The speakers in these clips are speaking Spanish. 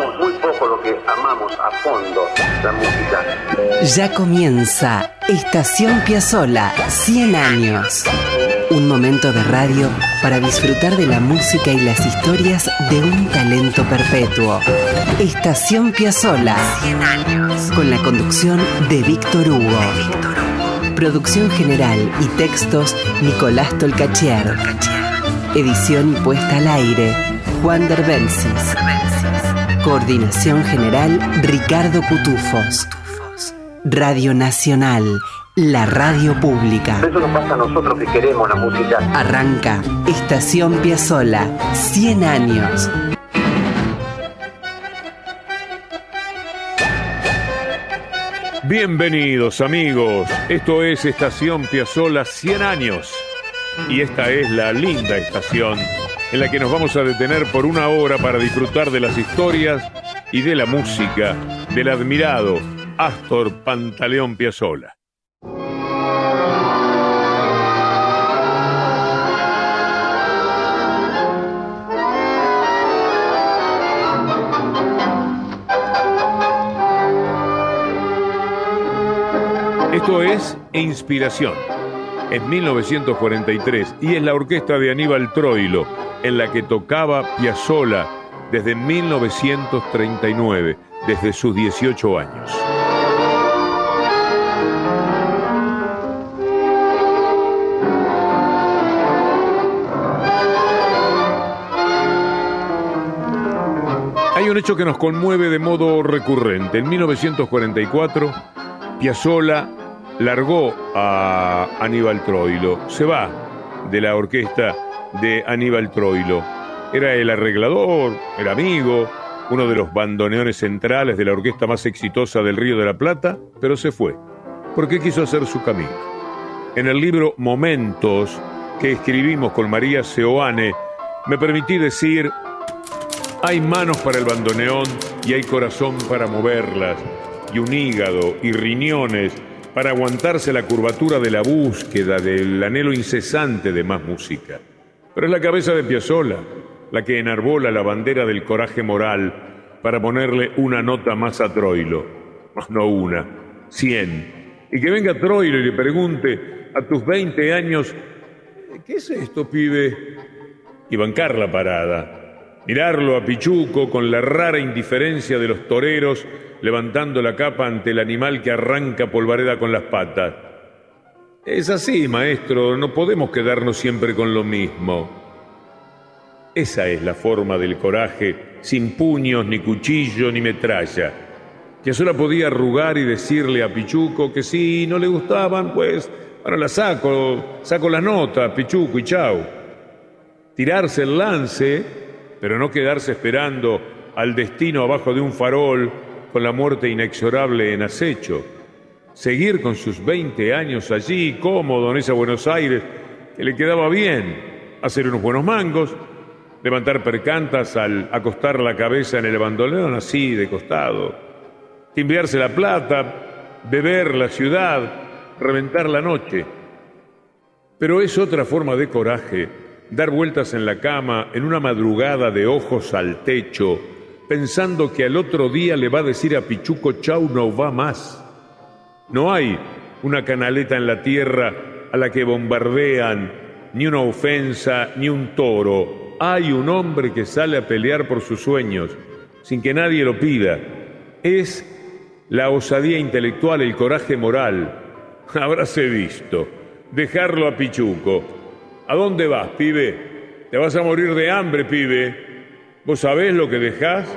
amamos muy poco lo que amamos a fondo, la música. Ya comienza Estación Piazzolla, 100 años. Un momento de radio para disfrutar de la música y las historias de un talento perpetuo. Estación Piazzolla, 100 años. Con la conducción de Víctor Hugo. Producción general y textos, Nicolás Tolcachier. Edición y puesta al aire, Juan Derbelsis. Coordinación general, Ricardo Cutufos. Radio Nacional, la radio pública. Eso nos pasa a nosotros que queremos la música. Arranca Estación Piazzolla, 100 años. Bienvenidos amigos, esto es Estación Piazzolla 100 años y esta es la linda estación en la que nos vamos a detener por una hora para disfrutar de las historias y de la música del admirado Astor Pantaleón Piazzolla. Esto es Inspiración, en 1943, y es la orquesta de Aníbal Troilo, en la que tocaba Piazzolla desde 1939, desde sus 18 años. Hay un hecho que nos conmueve de modo recurrente. En 1944, Piazzolla largó a Aníbal Troilo, se va de la orquesta de Aníbal Troilo. Era el arreglador, el amigo, uno de los bandoneones centrales de la orquesta más exitosa del Río de la Plata, pero se fue, porque quiso hacer su camino. En el libro Momentos, que escribimos con María Seoane, me permití decir: hay manos para el bandoneón y hay corazón para moverlas, y un hígado y riñones para aguantarse la curvatura de la búsqueda, del anhelo incesante de más música. Pero es la cabeza de Piazzolla la que enarbola la bandera del coraje moral para ponerle una nota más a Troilo. No una, 100. Y que venga Troilo y le pregunte a tus 20 años: ¿qué es esto, pibe? Y bancar la parada. Mirarlo a Pichuco con la rara indiferencia de los toreros levantando la capa ante el animal que arranca polvareda con las patas. Es así, maestro, no podemos quedarnos siempre con lo mismo. Esa es la forma del coraje, sin puños, ni cuchillo, ni metralla. Piazzolla podía arrugar y decirle a Pichuco que si no le gustaban, pues, ahora la saco las notas, Pichuco, y chau. Tirarse el lance, pero no quedarse esperando al destino abajo de un farol con la muerte inexorable en acecho. Seguir con sus 20 años allí, cómodo en esa Buenos Aires, que le quedaba bien, hacer unos buenos mangos, levantar percantas al acostar la cabeza en el bandoneón así de costado, timbrearse la plata, beber la ciudad, reventar la noche. Pero es otra forma de coraje dar vueltas en la cama en una madrugada de ojos al techo, pensando que al otro día le va a decir a Pichuco: chau, no va más. No hay una canaleta en la tierra a la que bombardean, ni una ofensa, ni un toro. Hay un hombre que sale a pelear por sus sueños, sin que nadie lo pida. Es la osadía intelectual, el coraje moral. Habráse visto. Dejarlo a Pichuco. ¿A dónde vas, pibe? Te vas a morir de hambre, pibe. ¿Vos sabés lo que dejás?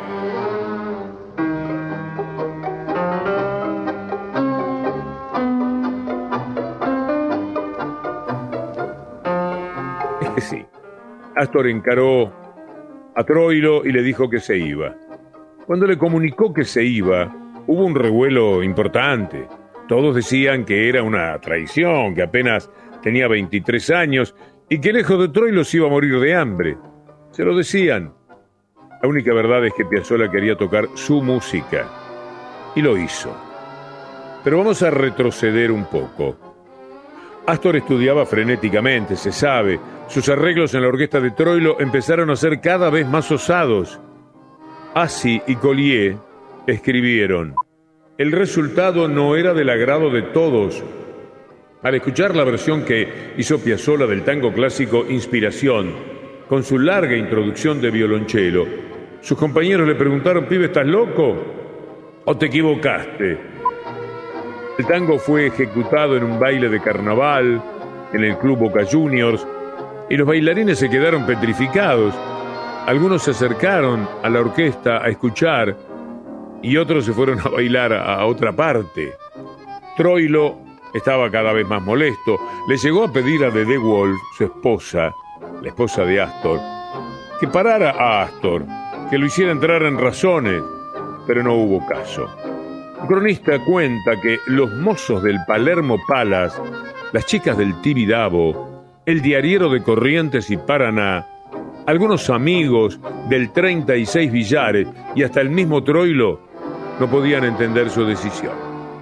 Es que sí. Astor encaró a Troilo y le dijo que se iba. Cuando le comunicó que se iba, hubo un revuelo importante. Todos decían que era una traición, que apenas tenía 23 años y que lejos de Troilo se iba a morir de hambre. Se lo decían. La única verdad es que Piazzolla quería tocar su música, y lo hizo. Pero vamos a retroceder un poco. Astor estudiaba frenéticamente, se sabe. Sus arreglos en la orquesta de Troilo empezaron a ser cada vez más osados. Assi y Collier escribieron: el resultado no era del agrado de todos. Al escuchar la versión que hizo Piazzolla del tango clásico Inspiración, con su larga introducción de violonchelo, sus compañeros le preguntaron: ¿pibe, estás loco o te equivocaste? El tango fue ejecutado en un baile de carnaval en el Club Boca Juniors y los bailarines se quedaron petrificados. Algunos se acercaron a la orquesta a escuchar y otros se fueron a bailar a otra parte. Troilo estaba cada vez más molesto. Le llegó a pedir a Dede Wolf, su esposa, la esposa de Astor, que parara a Astor, que lo hiciera entrar en razones, pero no hubo caso. Un cronista cuenta que los mozos del Palermo Palace, las chicas del Tibidabo, el diariero de Corrientes y Paraná, algunos amigos del 36 Villares y hasta el mismo Troilo no podían entender su decisión.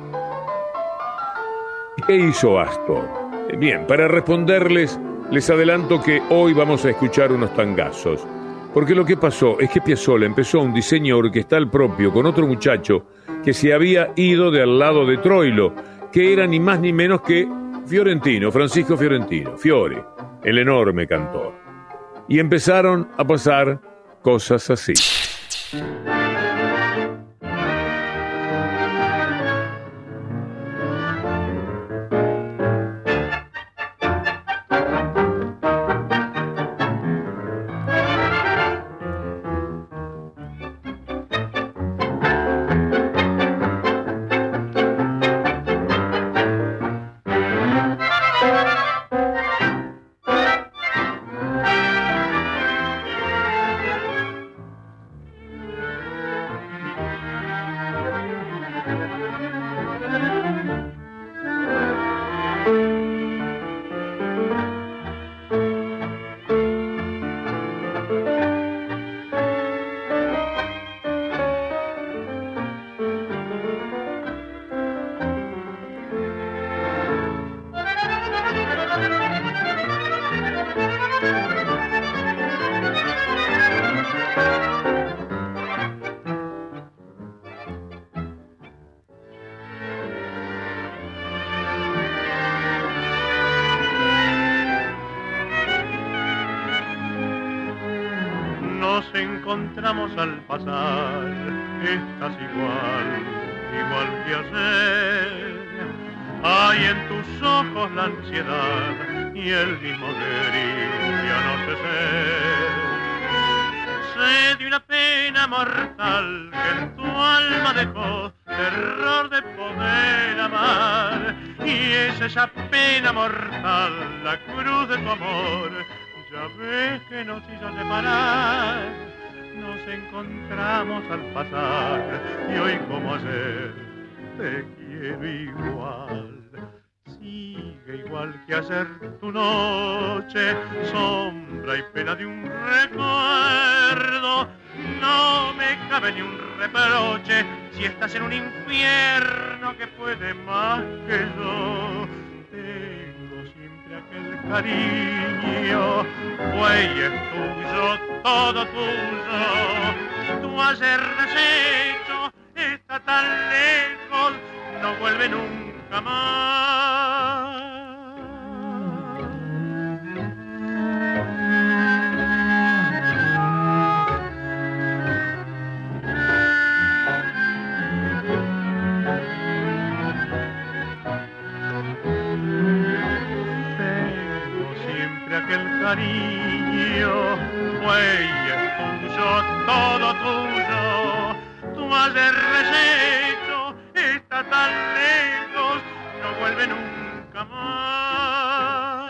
¿Qué hizo Astor? Bien, para responderles, les adelanto que hoy vamos a escuchar unos tangazos, porque lo que pasó es que Piazzolla empezó un diseño orquestal propio con otro muchacho que se había ido de al lado de Troilo, que era ni más ni menos que Fiorentino, Francisco Fiorentino, Fiore, el enorme cantor. Y empezaron a pasar cosas así. Encontramos al pasar, estás igual que ayer. Hay en tus ojos la ansiedad y el mismo gris de anochecer. Sé de una pena mortal que en tu alma dejó terror de poder amar, y es esa pena mortal la cruz de tu amor. Ya ves que nos hizo separar. Nos encontramos al pasar y hoy como ayer te quiero igual. Sigue igual que ayer tu noche, sombra y pena de un recuerdo. No me cabe ni un reproche si estás en un infierno que puede más que yo. Tengo siempre aquel cariño, güey, es tuyo, todo tuyo. Tu ayer deshecho está tan lejos, no vuelve nunca más. Tengo siempre aquel cariño, güey, es tuyo, todo tuyo. Tu ayer deshecho está tan lejos, no vuelve nunca más.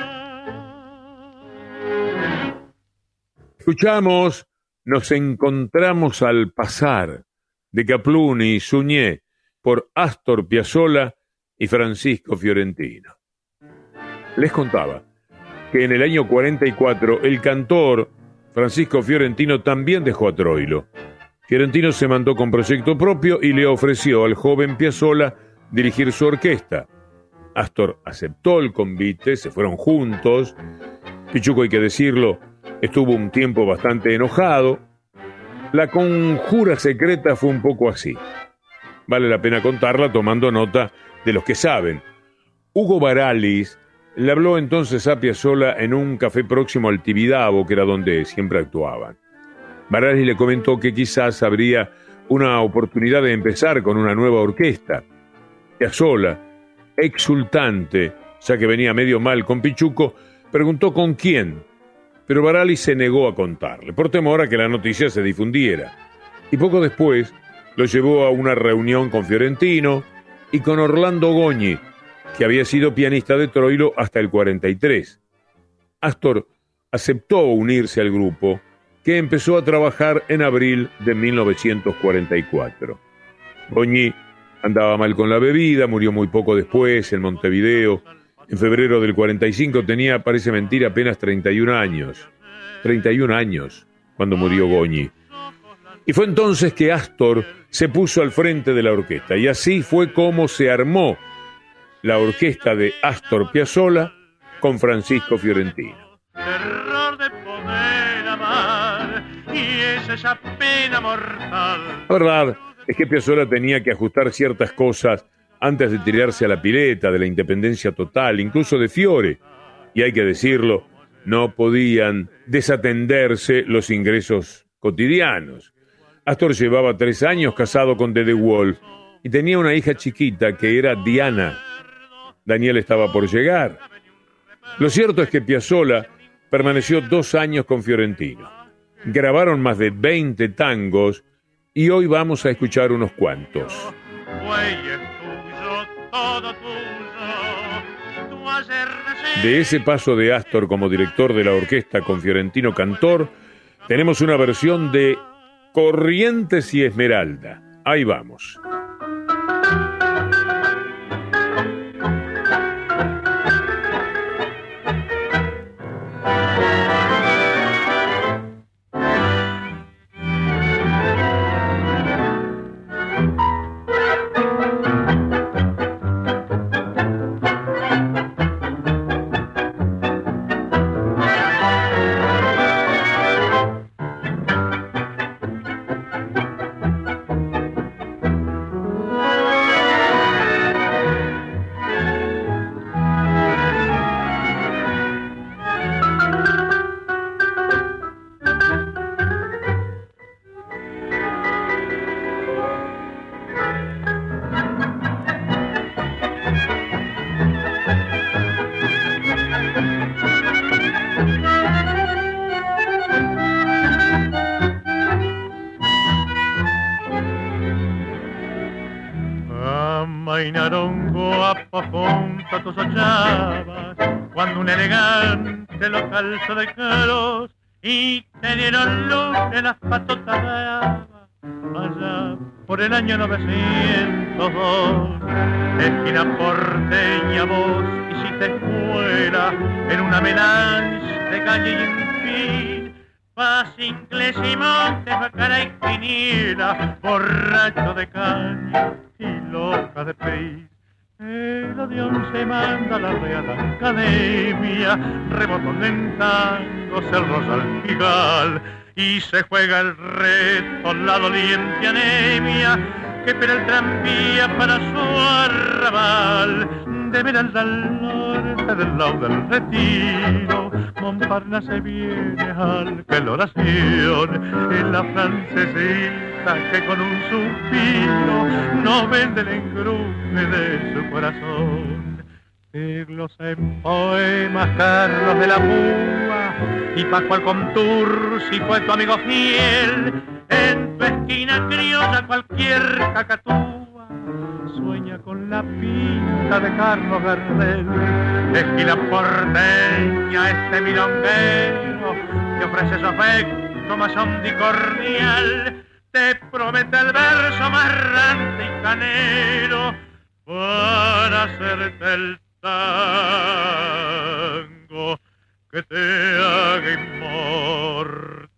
Escuchamos Nos encontramos al pasar, de Kapluni y Suñé, por Astor Piazzolla y Francisco Fiorentino. Les contaba que en el año 44 el cantor Francisco Fiorentino también dejó a Troilo. Fiorentino se mandó con proyecto propio y le ofreció al joven Piazzolla dirigir su orquesta. Astor aceptó el convite, se fueron juntos. Pichuco, hay que decirlo, estuvo un tiempo bastante enojado, La conjura secreta fue un poco así. Vale la pena contarla tomando nota de los que saben. Hugo Baralis le habló entonces a Piazzolla en un café próximo al Tibidabo, que era donde siempre actuaban. Baralis le comentó que quizás habría una oportunidad de empezar con una nueva orquesta. Piazzolla, exultante, ya que venía medio mal con Pichuco, preguntó con quién, pero Baralis se negó a contarle, por temor a que la noticia se difundiera. Y poco después lo llevó a una reunión con Fiorentino y con Orlando Goñi, que había sido pianista de Troilo hasta el 43. Astor aceptó unirse al grupo, que empezó a trabajar en abril de 1944. Goñi andaba mal con la bebida, murió muy poco después en Montevideo. En febrero del 45 tenía, parece mentira, apenas 31 años. 31 años cuando murió Goñi. Y fue entonces que Astor se puso al frente de la orquesta. Y así fue como se armó la orquesta de Astor Piazzolla con Francisco Fiorentino. Terror de poder amar, y es esa pena mortal. La verdad es que Piazzolla tenía que ajustar ciertas cosas antes de tirarse a la pileta de la independencia total, incluso de Fiore. Y hay que decirlo, no podían desatenderse los ingresos cotidianos. Astor llevaba 3 años casado con Dede Wolf y tenía una hija chiquita que era Diana. Daniel estaba por llegar. Lo cierto es que Piazzolla permaneció 2 años con Fiorentino. Grabaron más de 20 tangos y hoy vamos a escuchar unos cuantos. De ese paso de Astor como director de la orquesta con Fiorentino cantor, tenemos una versión de Corrientes y Esmeralda. Ahí vamos. Mainarongo apafonta tus ochavas cuando un elegante lo calzó de caros y te dieron luz en las patotas bravas allá por el año 902. Esquina porteña vos hiciste escuela en una melange de calle y en fin. Paz, inglés y montes, bacara y quiniela, borracho de caña y loca de país. El avión se manda a la Real Academia, rebotón en tangos, el rosal gigal, y se juega el reto, la doliente anemia, que espera el tranvía para su arrabal. De Veralda al norte del lado del Retiro, Montparnasse viene al que la oración es la francesita que con un suspiro no vende el engrume de su corazón. Siglos en poemas, Carlos de la Púa y Pascual Contursi fue tu amigo fiel. En tu esquina criolla cualquier cacatúa sueña con la pinta de Carlos Gardel. Esquina porteña, este milonguero te ofrece su afecto más hondo y cordial, te promete el verso más rante y canero para hacerte el tango que te haga inmortal.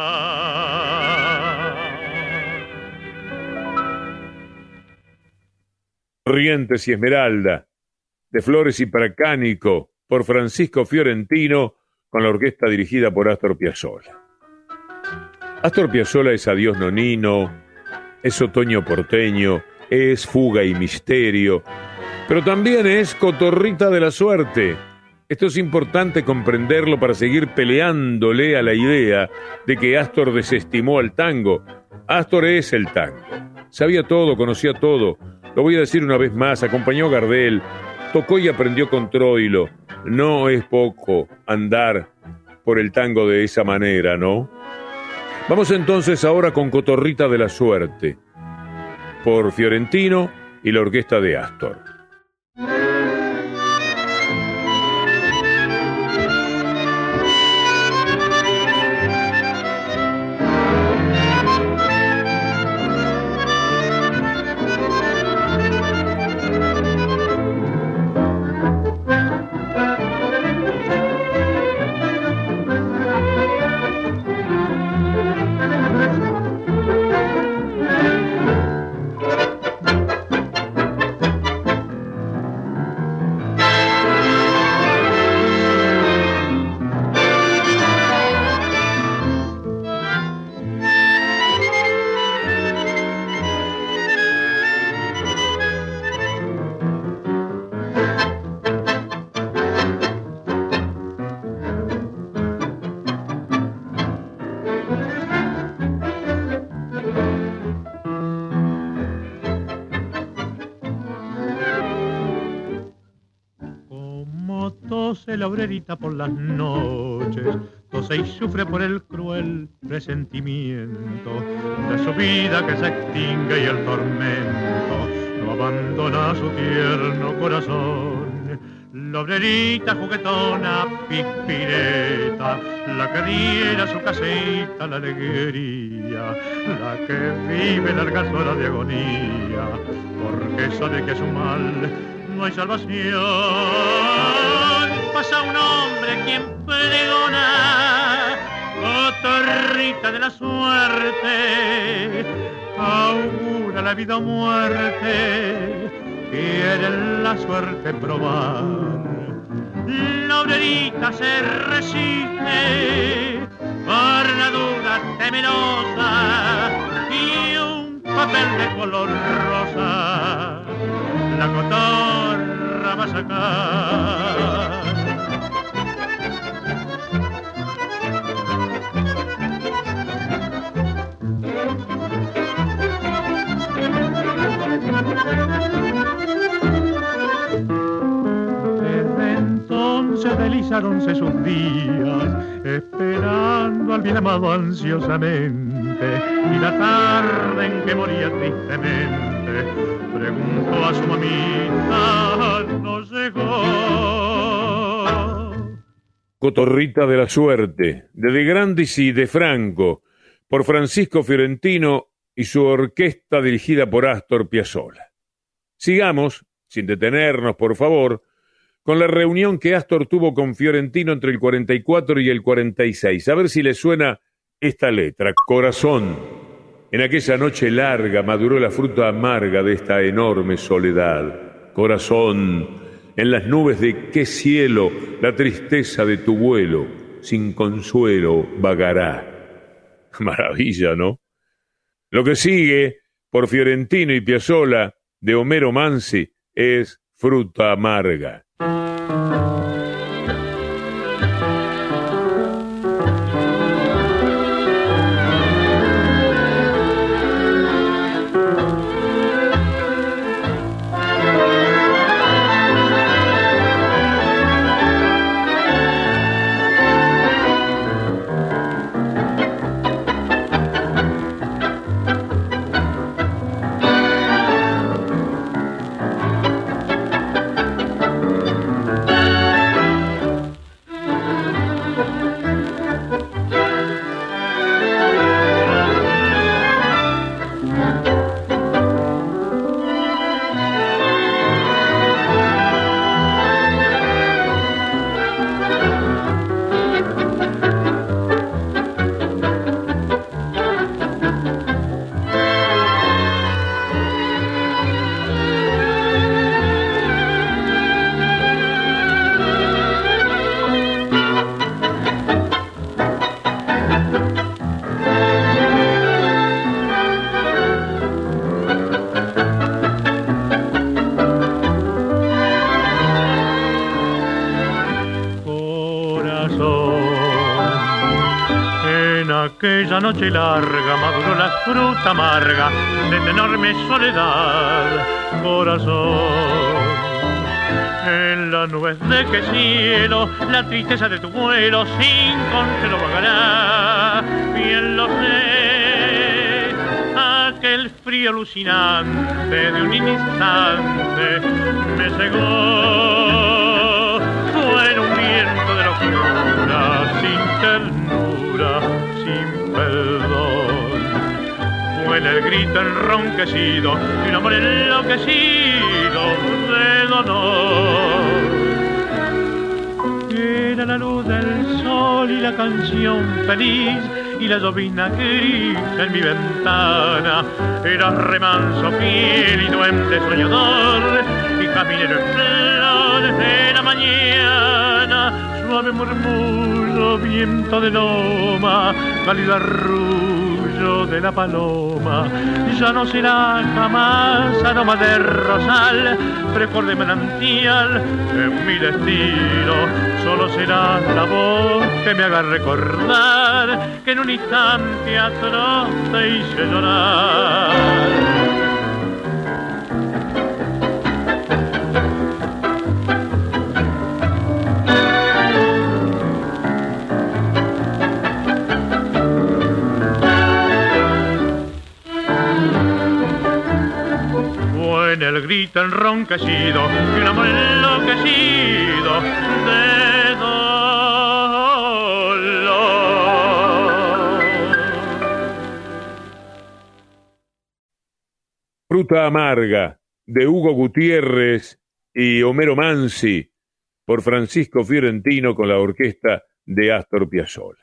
Corrientes y Esmeralda, de Flores y Pracánico, por Francisco Fiorentino, con la orquesta dirigida por Astor Piazzolla. Astor Piazzolla es Adiós Nonino, es Otoño Porteño, es Fuga y Misterio, pero también es Cotorrita de la Suerte. Esto es importante comprenderlo para seguir peleándole a la idea de que Astor desestimó al tango. Astor es el tango. Sabía todo, conocía todo. Lo voy a decir una vez más, acompañó a Gardel, tocó y aprendió con Troilo. No es poco andar por el tango de esa manera, ¿no? Vamos entonces ahora con Cotorrita de la Suerte, por Fiorentino y la orquesta de Astor. La obrerita por las noches tose y sufre por el cruel presentimiento de su vida que se extingue y el tormento no abandona su tierno corazón. La obrerita juguetona, pispireta, la que diera a su casita la alegría, la que vive largas horas de agonía, porque sabe que su mal no hay salvación. Pasa un hombre quien pregona, cotorrita de la suerte, augura la vida o muerte, quiere la suerte probar. La obrerita se resiste por la duda temerosa y un papel de color rosa la cotorra va a sacar. Desde entonces deslizáronse sus días, esperando al bien amado ansiosamente, y la tarde en que moría tristemente, preguntó a su mamita, no llegó. Cotorrita de la Suerte, de De Grandis y de Franco, por Francisco Fiorentino y su orquesta dirigida por Astor Piazzolla. Sigamos, sin detenernos, por favor, con la reunión que Astor tuvo con Fiorentino entre el 44 y el 46. A ver si les suena esta letra. Corazón, en aquella noche larga maduró la fruta amarga de esta enorme soledad. Corazón, en las nubes de qué cielo la tristeza de tu vuelo sin consuelo vagará. Maravilla, ¿no? Lo que sigue, por Fiorentino y Piazzolla, de Homero Mansi, es Fruta Amarga. la noche larga maduró la fruta amarga de esta enorme soledad, corazón. En las nubes de qué cielo, la tristeza de tu vuelo sin consuelo vagará. Bien lo sé, aquel frío alucinante de un instante me cegó. Fue en un viento de locura, sin ternura, sin perdón. Fue en el grito enronquecido de un amor enloquecido de dolor. Era la luz del sol y la canción feliz y la llovizna gris en mi ventana. Era remanso fiel y duende soñador y caminero en flores de la mañana. Suave murmullo, viento de loma, cálido arrullo de la paloma. Ya no será jamás aroma de rosal, frescor de manantial en mi destino. Solo será la voz que me haga recordar que en un instante atroz te hice llorar. En el grito enronquecido y un amor enloquecido de dolor. Fruta amarga, de Hugo Gutiérrez y Homero Mansi, por Francisco Fiorentino con la orquesta de Astor Piazzolla.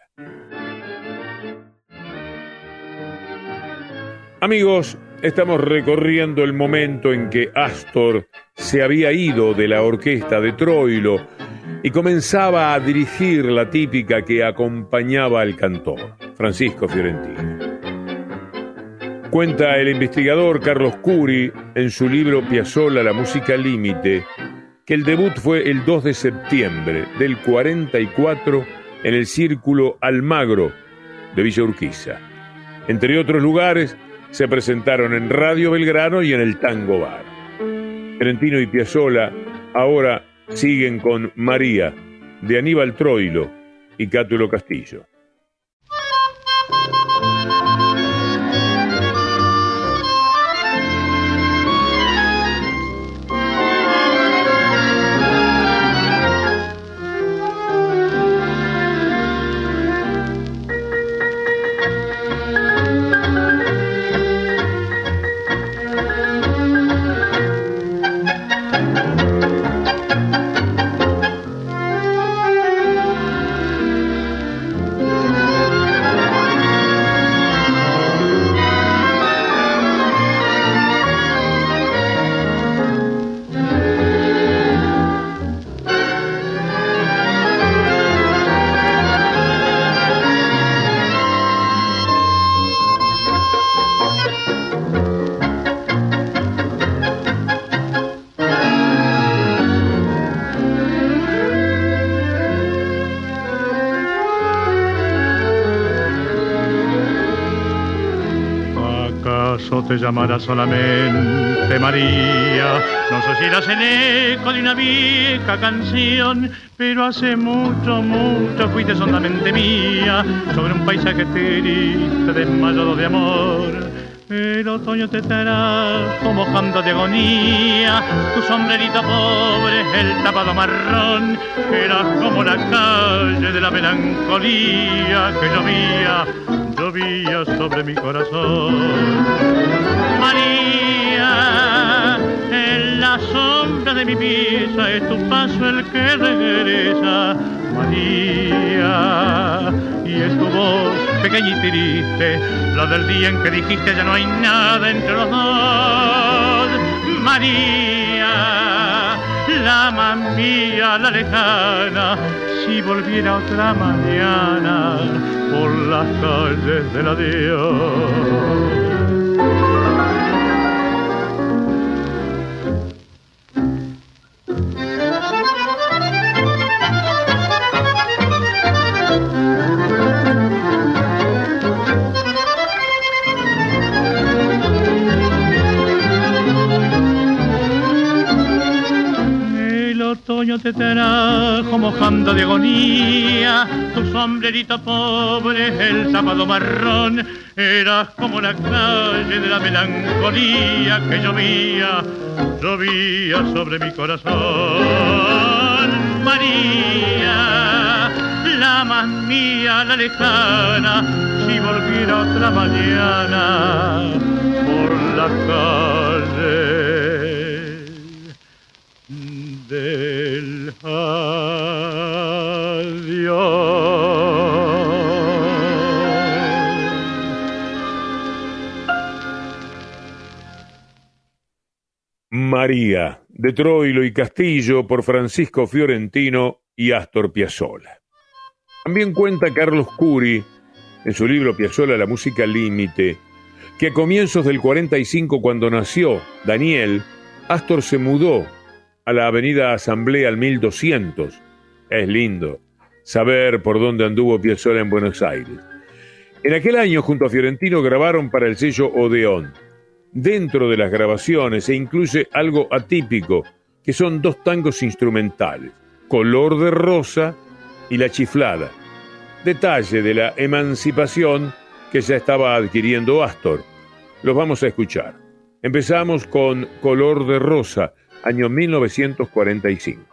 Amigos, estamos recorriendo el momento en que Astor se había ido de la orquesta de Troilo y comenzaba a dirigir la típica que acompañaba al cantor, Francisco Fiorentino. Cuenta el investigador Carlos Curi en su libro Piazzolla, la música límite, que el debut fue el 2 de septiembre del 44 en el Círculo Almagro de Villa Urquiza. Entre otros lugares, se presentaron en Radio Belgrano y en el Tango Bar. Fiorentino y Piazzolla ahora siguen con María, de Aníbal Troilo y Cátulo Castillo. Te llamará solamente María. No sé si eras el eco de una vieja canción, pero hace mucho, mucho fuiste hondamente mía, sobre un paisaje triste desmayado de amor. El otoño te trajo mojando de agonía, tu sombrerito pobre, el tapado marrón, era como la calle de la melancolía que llovía sobre mi corazón. María, en la sombra de mi pieza es tu paso el que regresa. María, y es tu voz pequeña y triste, la del día en que dijiste ya no hay nada entre los dos. María, la más mía, la lejana, si volviera otra mañana por las calles del adiós. sueño te trajo mojando de agonía, tu sombrerito pobre, el sábado marrón, eras como la calle de la melancolía que llovía sobre mi corazón. María, la más mía, la lejana, si volviera otra mañana por la calle del adiós. María, de Troilo y Castillo, por Francisco Fiorentino y Astor Piazzolla. También cuenta Carlos Curi, en su libro Piazzolla, la música límite, que a comienzos del 45, cuando nació Daniel, Astor se mudó a la avenida Asamblea al 1200. Es lindo saber por dónde anduvo Piazzolla en Buenos Aires. En aquel año, junto a Fiorentino, grabaron para el sello Odeón. Dentro de las grabaciones se incluye algo atípico, que son 2 tangos instrumentales, Color de Rosa y La Chiflada, detalle de la emancipación que ya estaba adquiriendo Astor. Los vamos a escuchar. Empezamos con Color de Rosa, año 1945.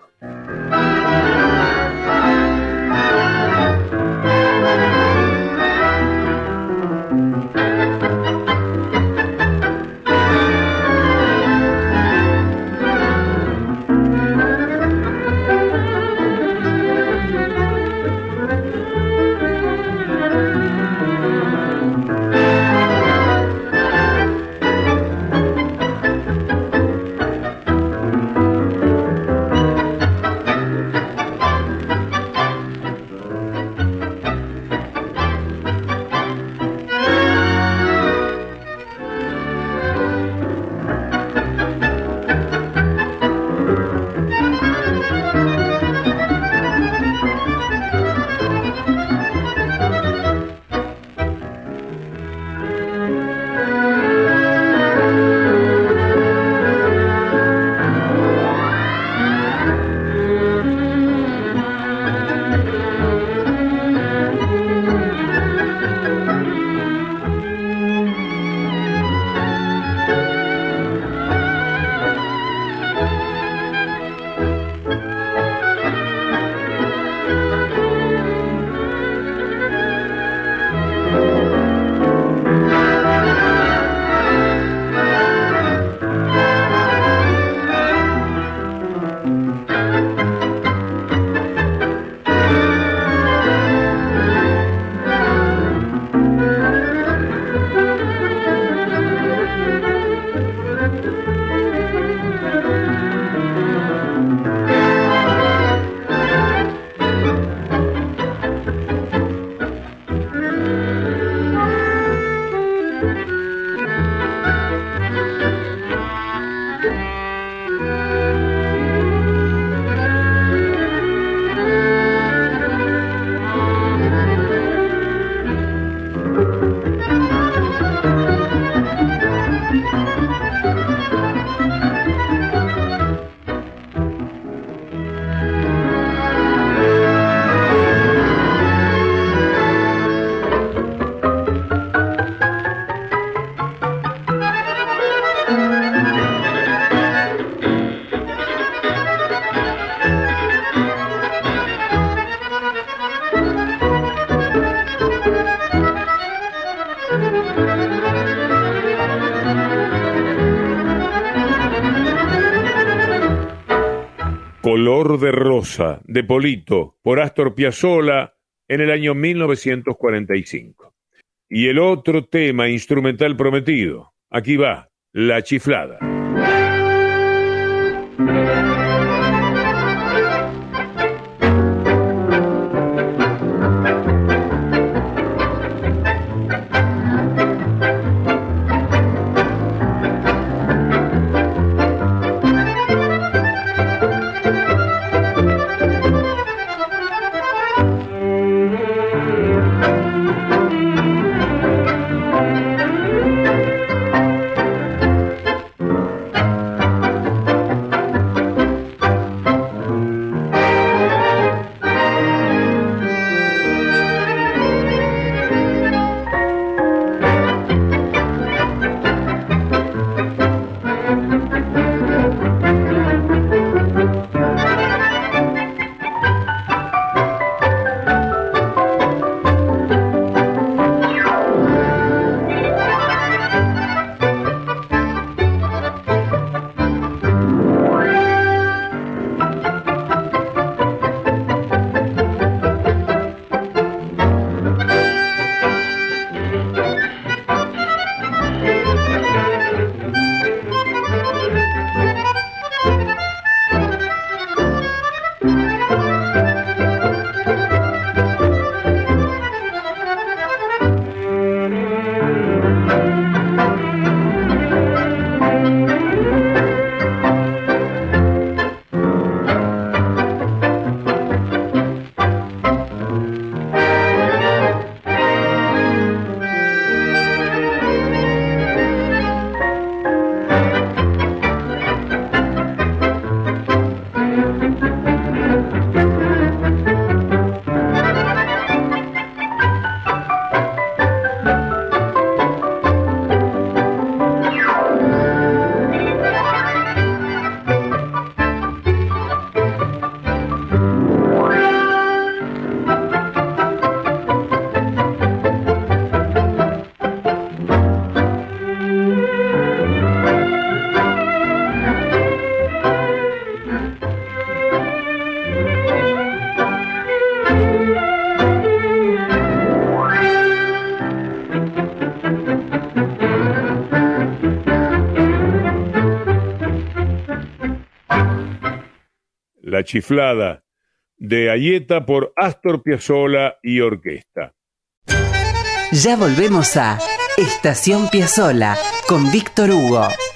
Color de Rosa, de Polito, por Astor Piazzolla, en el año 1945. Y el otro tema instrumental prometido, aquí va, La Chiflada. La chiflada de Ayeta por Astor Piazzolla y orquesta. Ya volvemos a Estación Piazzolla con Víctor Hugo.